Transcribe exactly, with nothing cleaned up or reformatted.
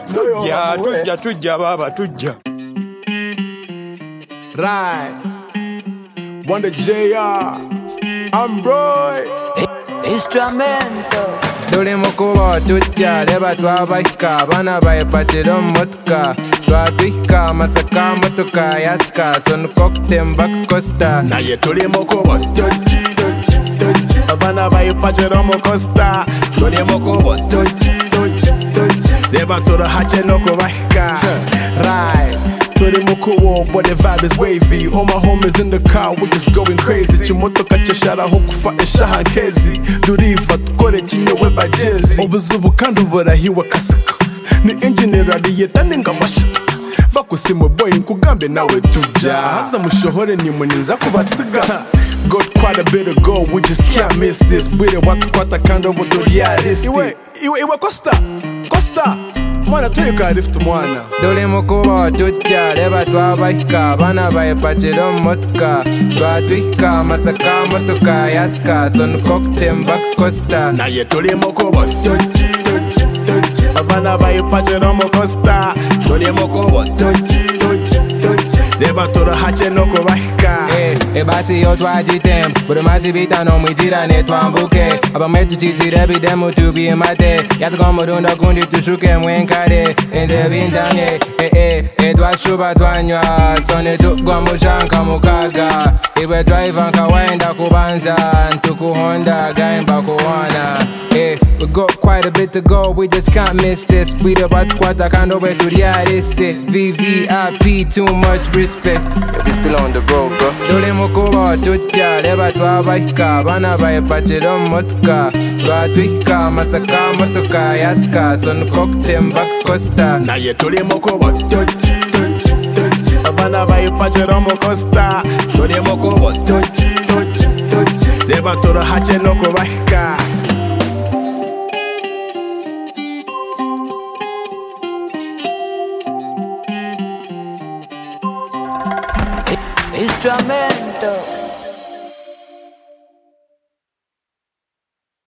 Tujja, tujja, tujja, baba, tujja. Right. Wonder J R. I'm Roy. Instrumento. Tuli mukuba tujja leba twabahika bana bayepakira motoka twatwihika masaka motoka yasika sonukokte mbaka costa Naye tuli mukuba tujja tujja abana bayepakira mu costa tuli mukuba tujja tujja leba turahache nokubahika. Right. Turi mukuwo, but the vibe is wavy. All my homies in the car, we just going crazy. Chimotoka chashara hukufa eshaha nkezi. Duriva tukore chinyewe bajenzi. Obuzubu kandi burahiwe kasaka. Ni engineer radiator ninga mashita. Vakusimwe boy nkugambe nawe tujja. Haza mushohore ni muninza kubatsiga. Got quite a bit to go, we just can't miss this. Bwire watu kwata kando buto realistic. Iwe, iwe, iwe Costa, Costa. Mwana tuyuka lift mwana. Tuli mukuba tujja leba twabahika bana bayepakira motoka twatwihika masaka motoka yasika sonukokte mbaka costa Naye tuli mukuba tujja tujja abana bayepakira mu costa tuli mukuba tujja tujja leba turahache nokubahika. Eh, ebasi yo twajitem buri masi bitano mwijira netwambuke abametu chitire bidemu tubimate yasika murunda kundi tushuke mwenkare ende bindamye eh eh eh twashuba twanywa sone tugwa mushanka mukaga iwe driver nkawaenda kubanza ntukuhonda gaimba kuwana. Eh, we got quite a bit to go, we just can't miss this. We the watch quarter can't over to realistic. V V I P, too much respect. Yeah, we still on the road, bro. Tuli mukuba tujja leba twabahika bana bayepakira motoka twatwihika masaka motoka yasika sonukokte mbaka costa Naye tuli mukuba tujja tujja abana bayepakira mu costa tuli mukuba tujja tujja leba turahache nokubahika. Instrumento.